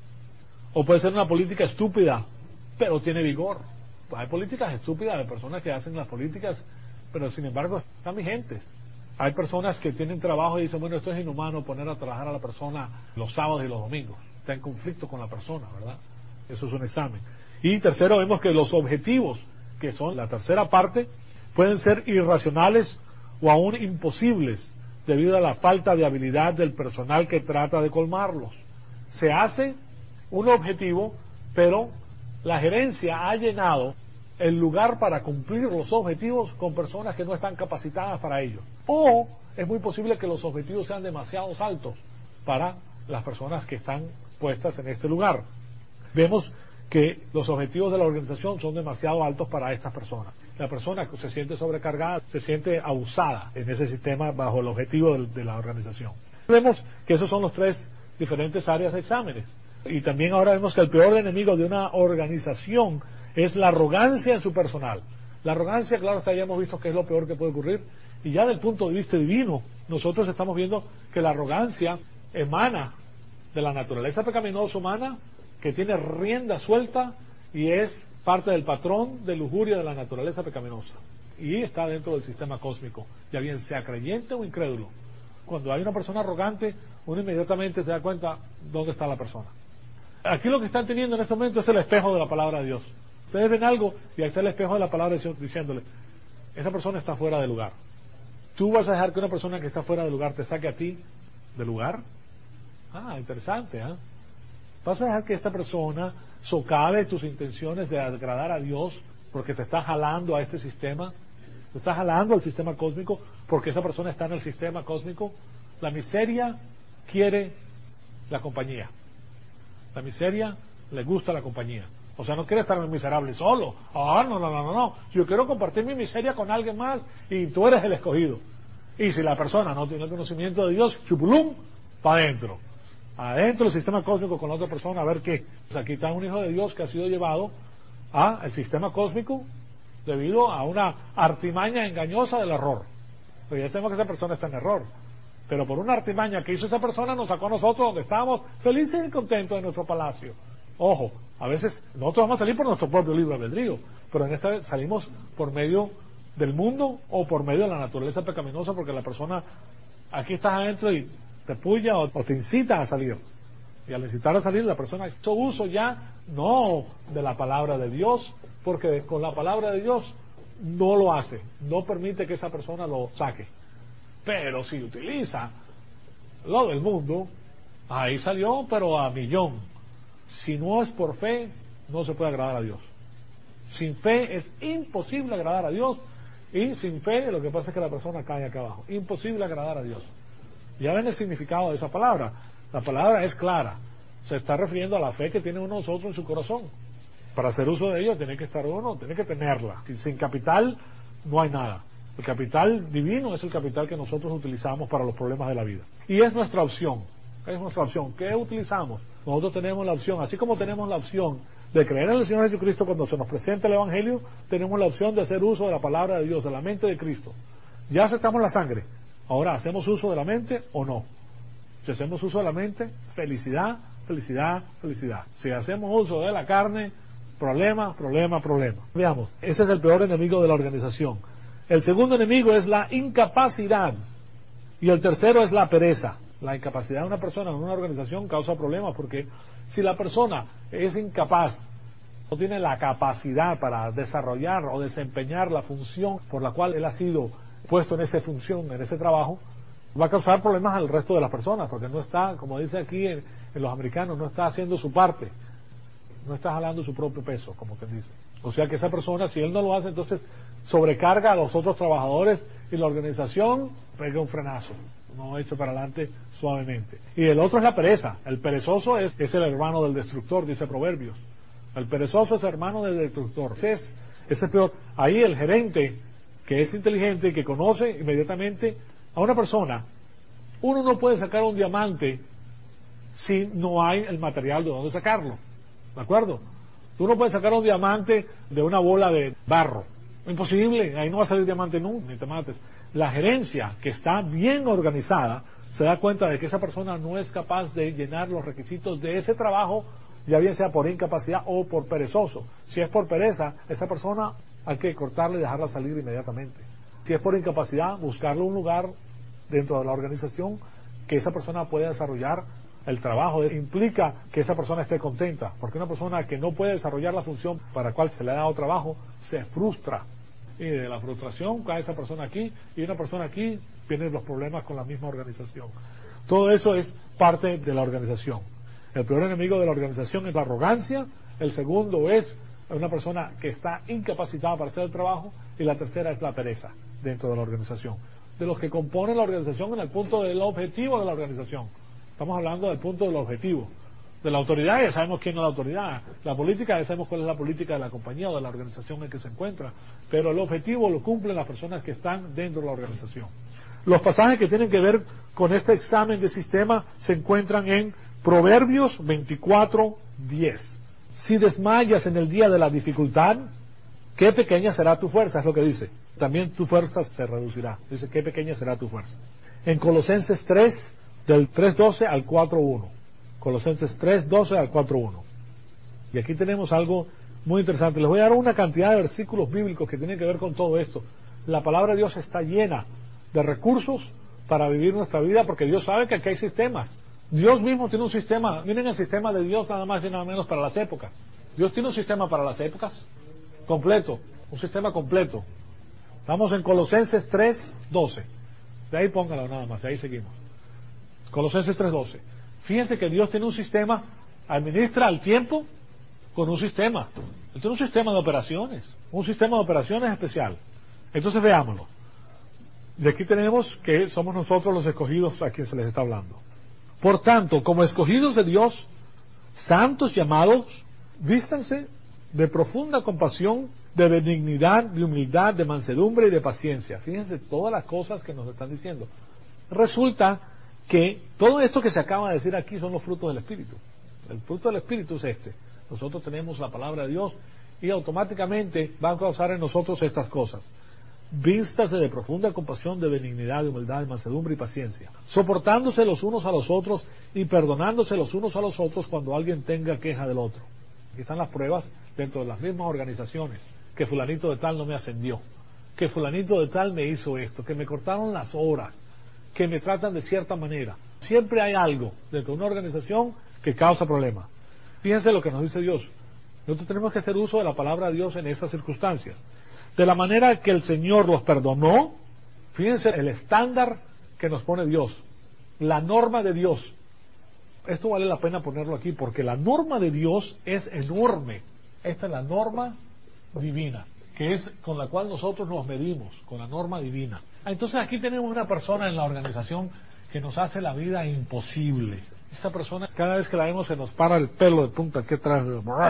O puede ser una política estúpida, pero tiene vigor. Pues hay políticas estúpidas de personas que hacen las políticas, pero sin embargo están vigentes. Hay personas que tienen trabajo y dicen, bueno, esto es inhumano poner a trabajar a la persona los sábados y los domingos. Está en conflicto con la persona, ¿verdad? Eso es un examen. Y tercero, vemos que los objetivos, que son la tercera parte, pueden ser irracionales o aún imposibles debido a la falta de habilidad del personal que trata de colmarlos. Se hace un objetivo, pero la gerencia ha llenado el lugar para cumplir los objetivos con personas que no están capacitadas para ello. O es muy posible que los objetivos sean demasiado altos para las personas que están puestas en este lugar. Vemos que los objetivos de la organización son demasiado altos para estas personas. La persona se siente sobrecargada, se siente abusada en ese sistema bajo el objetivo de, de la organización. Vemos que esos son los tres diferentes áreas de exámenes. Y también ahora vemos que el peor enemigo de una organización es la arrogancia en su personal. La arrogancia, claro, hasta ya hemos visto que es lo peor que puede ocurrir. Y ya del punto de vista divino, nosotros estamos viendo que la arrogancia emana de la naturaleza pecaminosa humana, que tiene rienda suelta y es parte del patrón de lujuria de la naturaleza pecaminosa. Y está dentro del sistema cósmico, ya bien sea creyente o incrédulo. Cuando hay una persona arrogante, uno inmediatamente se da cuenta dónde está la persona. Aquí lo que están teniendo en este momento es el espejo de la palabra de Dios. Ustedes ven algo y ahí está el espejo de la palabra de Dios diciéndole, esa persona está fuera de lugar. ¿Tú vas a dejar que una persona que está fuera de lugar te saque a ti de lugar? Ah, interesante, ¿eh? Vas a dejar que esta persona socave tus intenciones de agradar a Dios porque te está jalando a este sistema, te está jalando al sistema cósmico porque esa persona está en el sistema cósmico. La miseria quiere la compañía. La miseria le gusta la compañía. O sea, no quiere estar miserable solo. Ah, no, no, no, no, no. Yo quiero compartir mi miseria con alguien más y tú eres el escogido. Y si la persona no tiene el conocimiento de Dios, chupulum, para adentro. Adentro del sistema cósmico con la otra persona, a ver qué. Pues aquí está un hijo de Dios que ha sido llevado al sistema cósmico debido a una artimaña engañosa del error. Pero ya sabemos que esa persona está en error. Pero por una artimaña que hizo esa persona nos sacó a nosotros donde estábamos felices y contentos en nuestro palacio. Ojo, a veces nosotros vamos a salir por nuestro propio libre albedrío, pero en esta vez salimos por medio del mundo o por medio de la naturaleza pecaminosa, porque la persona aquí está adentro y te puya o, o te incita a salir. Y al incitar a salir, la persona hizo uso ya no de la palabra de Dios, porque con la palabra de Dios no lo hace, no permite que esa persona lo saque. Pero si utiliza lo del mundo, ahí salió, pero a millón. Si no es por fe, no se puede agradar a Dios. Sin fe es imposible agradar a Dios, y sin fe lo que pasa es que la persona cae acá abajo. Imposible agradar a Dios. Ya ven el significado de esa palabra. La palabra es clara. Se está refiriendo a la fe que tiene uno de nosotros en su corazón. Para hacer uso de ello tiene que estar uno, tiene que tenerla. Sin, sin capital no hay nada. El capital divino es el capital que nosotros utilizamos para los problemas de la vida. Y es nuestra opción. Es nuestra opción. ¿Qué utilizamos? Nosotros tenemos la opción, así como tenemos la opción de creer en el Señor Jesucristo cuando se nos presenta el Evangelio, tenemos la opción de hacer uso de la palabra de Dios, de la mente de Cristo. Ya aceptamos la sangre. Ahora, ¿hacemos uso de la mente o no? Si hacemos uso de la mente, felicidad, felicidad, felicidad. Si hacemos uso de la carne, problema, problema, problema. Veamos, ese es el peor enemigo de la organización. El segundo enemigo es la incapacidad. Y el tercero es la pereza. La incapacidad de una persona en una organización causa problemas porque si la persona es incapaz, no tiene la capacidad para desarrollar o desempeñar la función por la cual él ha sido puesto en esa función, en ese trabajo, va a causar problemas al resto de las personas porque no está, como dice aquí en, en los americanos, no está haciendo su parte, no está jalando su propio peso, como quien dice. O sea que esa persona, si él no lo hace, entonces sobrecarga a los otros trabajadores y la organización pega un frenazo, no hecho para adelante suavemente. Y el otro es la pereza. El perezoso es, es el hermano del destructor, dice Proverbios. El perezoso es hermano del destructor. Ese es, ese es peor. Ahí el gerente, que es inteligente y que conoce inmediatamente a una persona, uno no puede sacar un diamante si no hay el material de dónde sacarlo. ¿De acuerdo? Tú no puedes sacar un diamante de una bola de barro. Imposible, ahí no va a salir diamante nunca, ni te mates. La gerencia, que está bien organizada, se da cuenta de que esa persona no es capaz de llenar los requisitos de ese trabajo, ya bien sea por incapacidad o por perezoso. Si es por pereza, esa persona hay que cortarla y dejarla salir inmediatamente. Si es por incapacidad, buscarle un lugar dentro de la organización que esa persona pueda desarrollar el trabajo. Implica que esa persona esté contenta, porque una persona que no puede desarrollar la función para la cual se le ha dado trabajo, se frustra. Y de la frustración cae esa persona aquí, y una persona aquí vienen los problemas con la misma organización. Todo eso es parte de la organización. El peor enemigo de la organización es la arrogancia, el segundo es una persona que está incapacitada para hacer el trabajo, y la tercera es la pereza dentro de la organización. De los que componen la organización en el punto del objetivo de la organización. Estamos hablando del punto del objetivo. De la autoridad, ya sabemos quién es la autoridad. La política, ya sabemos cuál es la política de la compañía o de la organización en que se encuentra. Pero el objetivo lo cumplen las personas que están dentro de la organización. Los pasajes que tienen que ver con este examen de sistema se encuentran en Proverbios veinticuatro diez. Si desmayas en el día de la dificultad, qué pequeña será tu fuerza, es lo que dice. También tu fuerza se reducirá. Dice, qué pequeña será tu fuerza. En Colosenses tres, del tres doce al cuatro uno. Colosenses tres doce al cuatro uno. Y aquí tenemos algo muy interesante. Les voy a dar una cantidad de versículos bíblicos que tienen que ver con todo esto. La palabra de Dios está llena de recursos para vivir nuestra vida, porque Dios sabe que aquí hay sistemas. Dios mismo tiene un sistema. Miren el sistema de Dios nada más y nada menos para las épocas. Dios tiene un sistema para las épocas completo, un sistema completo. Estamos en Colosenses tres doce. De ahí póngalo nada más, de ahí seguimos. Colosenses tres doce. Fíjense que Dios tiene un sistema, administra el tiempo con un sistema. Él tiene un sistema de operaciones, un sistema de operaciones especial. Entonces veámoslo. Y aquí tenemos que somos nosotros los escogidos a quien se les está hablando. Por tanto, como escogidos de Dios, santos llamados, vístanse de profunda compasión, de benignidad, de humildad, de mansedumbre y de paciencia. Fíjense todas las cosas que nos están diciendo. Resulta que todo esto que se acaba de decir aquí son los frutos del Espíritu. El fruto del Espíritu es este. Nosotros tenemos la palabra de Dios y automáticamente van a causar en nosotros estas cosas. Vístase de profunda compasión, de benignidad, de humildad, de mansedumbre y paciencia, soportándose los unos a los otros y perdonándose los unos a los otros cuando alguien tenga queja del otro. Aquí están las pruebas dentro de las mismas organizaciones, que fulanito de tal no me ascendió, que fulanito de tal me hizo esto, que me cortaron las horas, que me tratan de cierta manera. Siempre hay algo dentro de una organización que causa problemas. Fíjense lo que nos dice Dios. Nosotros tenemos que hacer uso de la palabra de Dios en esas circunstancias. De la manera que el Señor los perdonó, fíjense el estándar que nos pone Dios, la norma de Dios. Esto vale la pena ponerlo aquí porque la norma de Dios es enorme. Esta es la norma divina, que es con la cual nosotros nos medimos, con la norma divina. Entonces aquí tenemos una persona en la organización que nos hace la vida imposible. Esta persona, cada vez que la vemos se nos para el pelo de punta aquí atrás.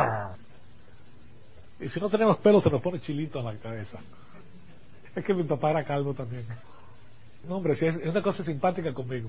Y si no tenemos pelo se nos pone chilito en la cabeza. Es que mi papá era calvo también. No, hombre, sí, es una cosa simpática conmigo.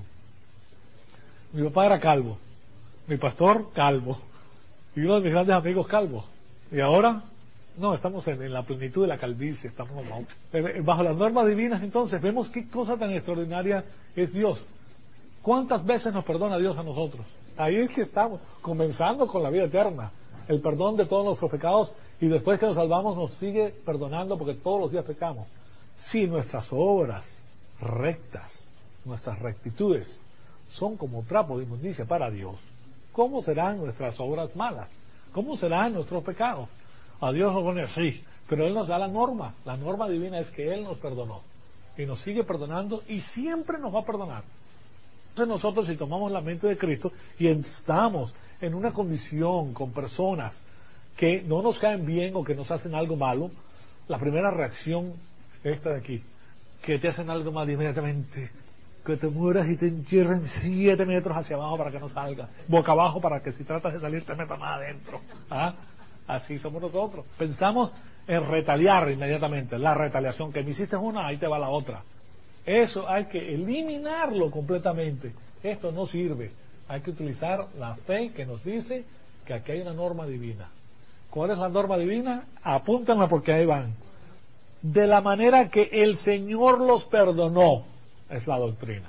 Mi papá era calvo. Mi pastor, calvo. Y uno de mis grandes amigos, calvo. Y ahora, no, estamos en, en la plenitud de la calvicie. Estamos bajo las normas divinas. Entonces, vemos qué cosa tan extraordinaria es Dios. ¿Cuántas veces nos perdona Dios a nosotros? Ahí es que estamos, comenzando con la vida eterna. El perdón de todos nuestros pecados, y después que nos salvamos nos sigue perdonando porque todos los días pecamos. Si nuestras obras rectas, nuestras rectitudes son como trapo de inmundicia para Dios, ¿cómo serán nuestras obras malas? ¿Cómo serán nuestros pecados? A Dios nos pone así, pero Él nos da la norma. La norma divina es que Él nos perdonó y nos sigue perdonando y siempre nos va a perdonar. Entonces nosotros, si tomamos la mente de Cristo y estamos en una condición con personas que no nos caen bien o que nos hacen algo malo, la primera reacción esta de aquí, que te hacen algo mal inmediatamente, que te mueras y te entierren siete metros hacia abajo para que no salga, boca abajo para que si tratas de salir te metas más adentro. ¿Ah? Así somos nosotros. Pensamos en retaliar inmediatamente, la retaliación, que me hiciste una, ahí te va la otra. Eso hay que eliminarlo completamente. Esto no sirve. Hay que utilizar la fe que nos dice que aquí hay una norma divina. ¿Cuál es la norma divina? Apúntenla porque ahí van. De la manera que el Señor los perdonó, es la doctrina.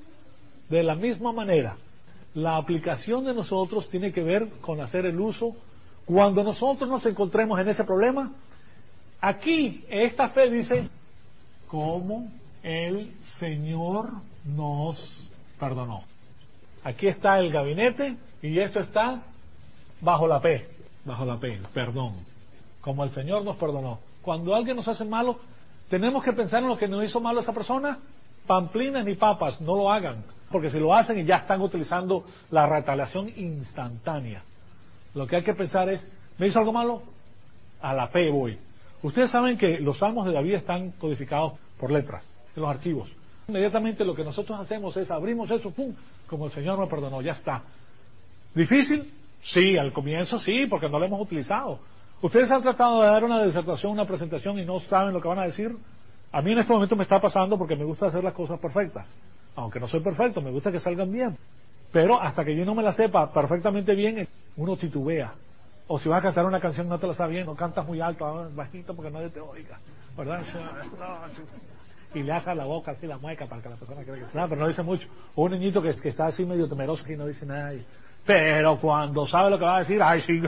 De la misma manera, la aplicación de nosotros tiene que ver con hacer el uso. Cuando nosotros nos encontremos en ese problema, aquí esta fe dice, ¿cómo el Señor nos perdonó? Aquí está el gabinete y esto está bajo la P, bajo la P, el perdón, como el Señor nos perdonó. Cuando alguien nos hace malo, tenemos que pensar en lo que nos hizo malo esa persona. Pamplinas ni papas, no lo hagan, porque si lo hacen y ya están utilizando la retaliación instantánea. Lo que hay que pensar es, ¿me hizo algo malo? A la P voy. Ustedes saben que los salmos de David están codificados por letras en los archivos. Inmediatamente lo que nosotros hacemos es abrimos eso, pum, como el Señor nos perdonó, ya está. ¿Difícil? Sí, al comienzo sí, porque no lo hemos utilizado. Ustedes han tratado de dar una disertación, una presentación y no saben lo que van a decir. A mí en este momento me está pasando porque me gusta hacer las cosas perfectas. Aunque no soy perfecto, me gusta que salgan bien. Pero hasta que yo no me la sepa perfectamente bien, uno titubea. O si vas a cantar una canción no te la sabes bien, no cantas muy alto, bajito porque nadie te oiga, ¿verdad? Y le hace la boca así la mueca para que la persona crea que... No, pero no dice mucho. O un niñito que, que está así medio temeroso que no dice nada. Pero cuando sabe lo que va a decir, ahí sí,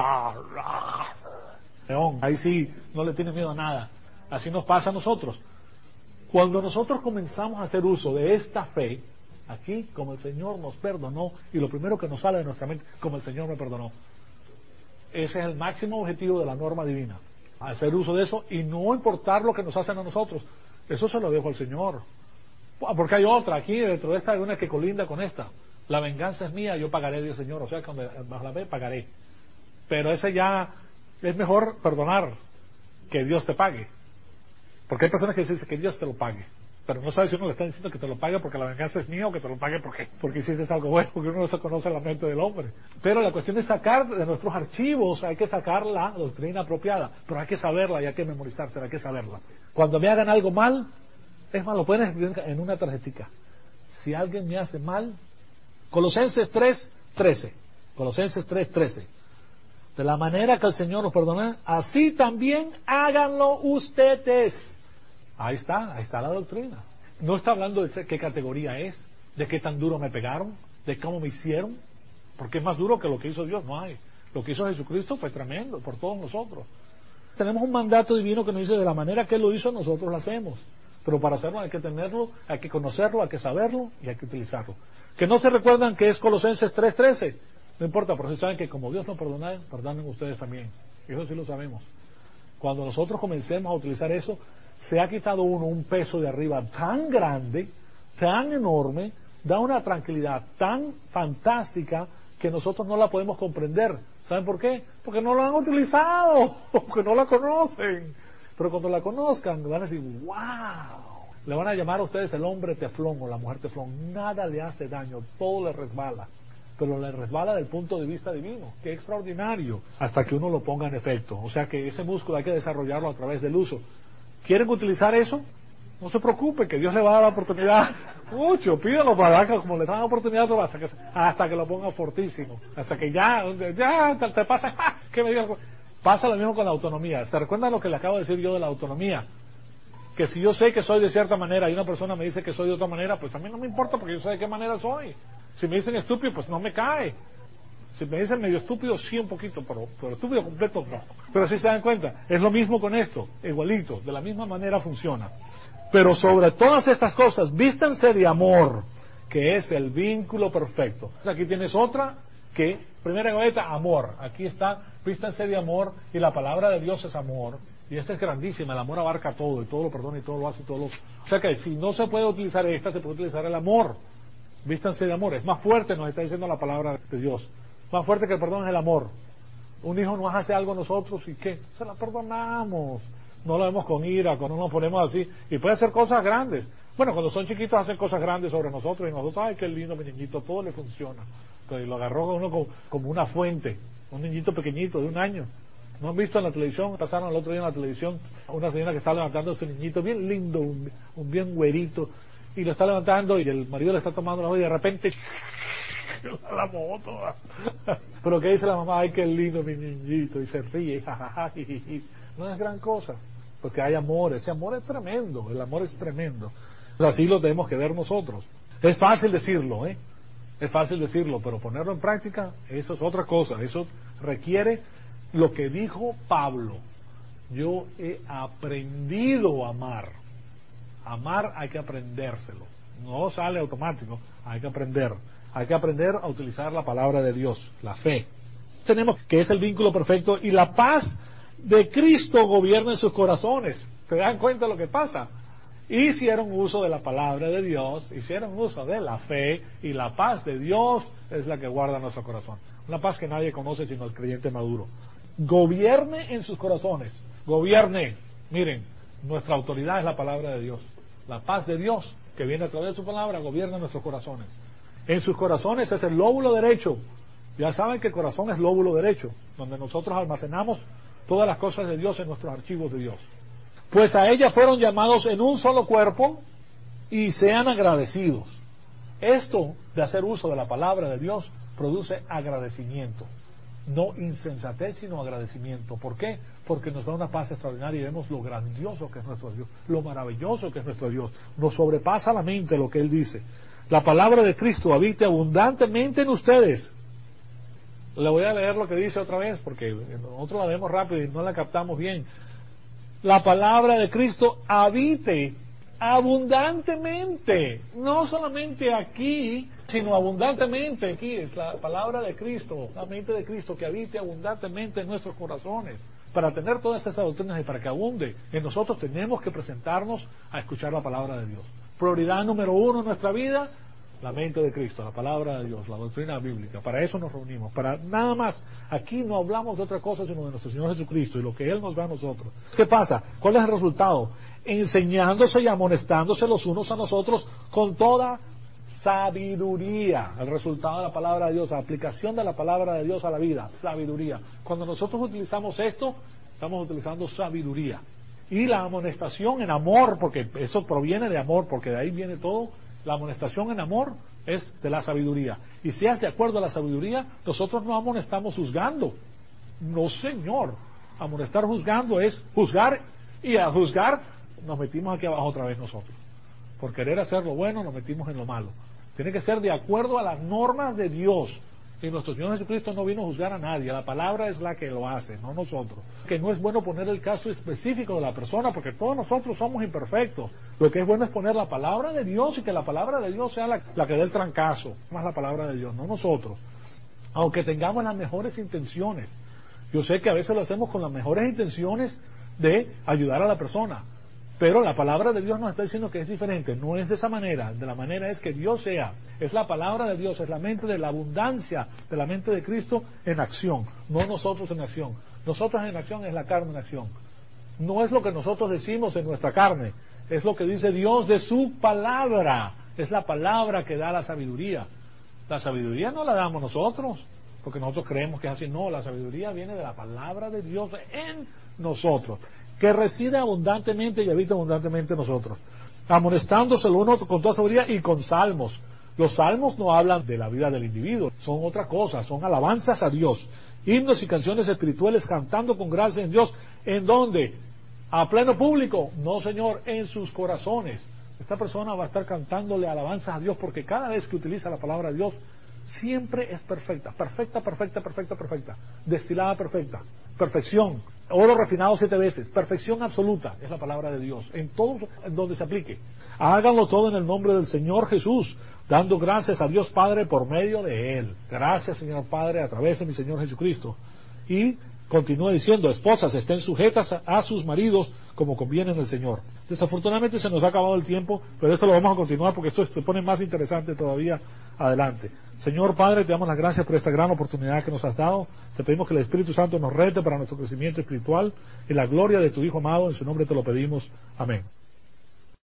león, ahí sí, no le tiene miedo a nada. Así nos pasa a nosotros. Cuando nosotros comenzamos a hacer uso de esta fe, aquí, como el Señor nos perdonó, y lo primero que nos sale de nuestra mente, como el Señor me perdonó. Ese es el máximo objetivo de la norma divina. Hacer uso de eso y no importar lo que nos hacen a nosotros. Eso se lo dejo al Señor. Porque hay otra, aquí dentro de esta hay una que colinda con esta. La venganza es mía, yo pagaré, Dios Señor. O sea, cuando bajo la ve, pagaré. Pero ese ya es mejor perdonar que Dios te pague. Porque hay personas que dicen que Dios te lo pague. Pero no sabes si uno le está diciendo que te lo pague porque la venganza es mía o que te lo pague porque, porque hiciste algo bueno, porque uno no se conoce la mente del hombre. Pero la cuestión es sacar de nuestros archivos, hay que sacar la doctrina apropiada, pero hay que saberla y hay que memorizársela, hay que saberla. Cuando me hagan algo mal, es más, lo pueden escribir en una tarjetita. Si alguien me hace mal, Colosenses tres trece, Colosenses tres trece. De la manera que el Señor nos perdona, así también háganlo ustedes. Ahí está, ahí está la doctrina. No está hablando de qué categoría es, de qué tan duro me pegaron, de cómo me hicieron, porque es más duro que lo que hizo Dios, no hay. Lo que hizo Jesucristo fue tremendo por todos nosotros. Tenemos un mandato divino que nos dice de la manera que Él lo hizo, nosotros lo hacemos. Pero para hacerlo hay que tenerlo, hay que conocerlo, hay que saberlo y hay que utilizarlo. Que no se recuerdan que es Colosenses tres trece, no importa, pero si saben que como Dios nos perdona, perdonen ustedes también. Eso sí lo sabemos. Cuando nosotros comencemos a utilizar eso, se ha quitado uno un peso de arriba tan grande, tan enorme, da una tranquilidad tan fantástica que nosotros no la podemos comprender. ¿Saben por qué? Porque no lo han utilizado, porque no la conocen. Pero cuando la conozcan, van a decir, wow. Le van a llamar a ustedes el hombre teflón o la mujer teflón. Nada le hace daño, todo le resbala. Pero le resbala del punto de vista divino. ¡Qué extraordinario! Hasta que uno lo ponga en efecto. O sea que ese músculo hay que desarrollarlo a través del uso. ¿Quieren utilizar eso? No se preocupe, que Dios le va a dar la oportunidad. Mucho, pídalo para que como le dan la oportunidad hasta que, hasta que lo ponga fortísimo. Hasta que ya, ya te, te pasa, ¡ah! que me diga algo. Pasa lo mismo con la autonomía. ¿Se recuerdan lo que le acabo de decir yo de la autonomía? Que si yo sé que soy de cierta manera y una persona me dice que soy de otra manera, pues a mí no me importa porque yo sé de qué manera soy. Si me dicen estúpido, pues no me cae. Si me dicen medio estúpido, sí un poquito, pero, pero estúpido completo no. Pero si se dan cuenta, es lo mismo con esto, igualito, de la misma manera funciona. Pero sobre todas estas cosas, vístanse de amor, que es el vínculo perfecto. Aquí tienes otra que, primera gaveta, amor. Aquí está, vístanse de amor, y la palabra de Dios es amor. Y esta es grandísima, el amor abarca todo, y todo lo perdona, y todo lo hace, y todo lo... O sea que si no se puede utilizar esta, se puede utilizar el amor. Vístanse de amor, es más fuerte, nos está diciendo la palabra de Dios. Más fuerte que el perdón es el amor. Un hijo nos hace algo a nosotros, ¿y qué? Se la perdonamos. No lo vemos con ira, cuando nos ponemos así. Y puede hacer cosas grandes. Bueno, cuando son chiquitos hacen cosas grandes sobre nosotros, y nosotros, ay, qué lindo mi niñito, todo le funciona. Entonces lo agarró uno como, como una fuente, un niñito pequeñito de un año. ¿No han visto en la televisión? Pasaron el otro día en la televisión una señora que está levantando a su niñito bien lindo, un, un bien güerito, y lo está levantando y el marido le está tomando la mano y de repente la moto. Pero ¿qué dice la mamá? Ay, qué lindo mi niñito, y se ríe. No es gran cosa, porque hay amor. Ese amor es tremendo, el amor es tremendo. Así lo tenemos que ver nosotros. Es fácil decirlo, ¿eh? Es fácil decirlo, pero ponerlo en práctica, eso es otra cosa. Eso requiere lo que dijo Pablo: yo he aprendido a amar. Amar hay que aprendérselo, no sale automático, hay que aprender, hay que aprender a utilizar la palabra de Dios, la fe. Tenemos que es el vínculo perfecto, y la paz de Cristo gobierna en sus corazones. ¿Se dan cuenta de lo que pasa? Hicieron uso de la palabra de Dios, hicieron uso de la fe, y la paz de Dios es la que guarda nuestro corazón. Una paz que nadie conoce sino el creyente maduro. Gobierne en sus corazones, gobierne. Miren, nuestra autoridad es la palabra de Dios. La paz de Dios, que viene a través de su palabra, gobierna nuestros corazones. En sus corazones es el lóbulo derecho. Ya saben que el corazón es lóbulo derecho, donde nosotros almacenamos todas las cosas de Dios en nuestros archivos de Dios. Pues a ella fueron llamados en un solo cuerpo, y sean agradecidos. Esto de hacer uso de la palabra de Dios produce agradecimiento. No insensatez, sino agradecimiento. ¿Por qué? Porque nos da una paz extraordinaria y vemos lo grandioso que es nuestro Dios, lo maravilloso que es nuestro Dios. Nos sobrepasa la mente lo que Él dice. La palabra de Cristo habite abundantemente en ustedes. Le voy a leer lo que dice otra vez, porque nosotros la vemos rápido y no la captamos bien. La palabra de Cristo habite abundantemente, no solamente aquí, sino abundantemente aquí. Es la palabra de Cristo, la mente de Cristo, que habite abundantemente en nuestros corazones. Para tener todas estas doctrinas y para que abunde en nosotros, tenemos que presentarnos a escuchar la palabra de Dios. Prioridad número uno en nuestra vida: la mente de Cristo, la palabra de Dios, la doctrina bíblica. Para eso nos reunimos, para nada más. Aquí no hablamos de otra cosa sino de nuestro Señor Jesucristo y lo que Él nos da a nosotros. ¿Qué pasa? ¿Cuál es el resultado? Enseñándose y amonestándose los unos a nosotros con toda sabiduría. El resultado de la palabra de Dios, la aplicación de la palabra de Dios a la vida, sabiduría. Cuando nosotros utilizamos esto, estamos utilizando sabiduría. Y la amonestación en amor, porque eso proviene de amor, porque de ahí viene todo. La amonestación en amor es de la sabiduría. Y si es de acuerdo a la sabiduría, nosotros no amonestamos juzgando. No, señor. Amonestar juzgando es juzgar, y a juzgar nos metimos aquí abajo otra vez nosotros. Por querer hacer lo bueno nos metimos en lo malo. Tiene que ser de acuerdo a las normas de Dios. Y nuestro Señor Jesucristo no vino a juzgar a nadie. La palabra es la que lo hace, no nosotros. Que no es bueno poner el caso específico de la persona, porque todos nosotros somos imperfectos. Lo que es bueno es poner la palabra de Dios y que la palabra de Dios sea la, la que dé el trancazo. Más la palabra de Dios, no nosotros. Aunque tengamos las mejores intenciones. Yo sé que a veces lo hacemos con las mejores intenciones de ayudar a la persona. Pero la palabra de Dios nos está diciendo que es diferente. No es de esa manera. De la manera es que Dios sea. Es la palabra de Dios. Es la mente de la abundancia de la mente de Cristo en acción. No nosotros en acción. Nosotros en acción es la carne en acción. No es lo que nosotros decimos en nuestra carne. Es lo que dice Dios de su palabra. Es la palabra que da la sabiduría. La sabiduría no la damos nosotros, porque nosotros creemos que es así. No, la sabiduría viene de la palabra de Dios en nosotros, que reside abundantemente y habita abundantemente en nosotros, amonestándose el uno con toda sabiduría y con salmos. Los salmos no hablan de la vida del individuo, son otra cosa, son alabanzas a Dios, himnos y canciones espirituales cantando con gracia en Dios. ¿En dónde? ¿A pleno público? No, señor, en sus corazones. Esta persona va a estar cantándole alabanzas a Dios, porque cada vez que utiliza la palabra de Dios siempre es perfecta, perfecta, perfecta, perfecta, perfecta, destilada perfecta, perfección, oro refinado siete veces, perfección absoluta, es la palabra de Dios, en todo en donde se aplique. Háganlo todo en el nombre del Señor Jesús, dando gracias a Dios Padre por medio de Él. Gracias, Señor Padre, a través de mi Señor Jesucristo. Y continúa diciendo, esposas, estén sujetas a, a sus maridos como conviene en el Señor. Desafortunadamente se nos ha acabado el tiempo, pero esto lo vamos a continuar porque esto se pone más interesante todavía adelante. Señor Padre, te damos las gracias por esta gran oportunidad que nos has dado. Te pedimos que el Espíritu Santo nos rete para nuestro crecimiento espiritual y la gloria de tu Hijo amado. En su nombre te lo pedimos. Amén.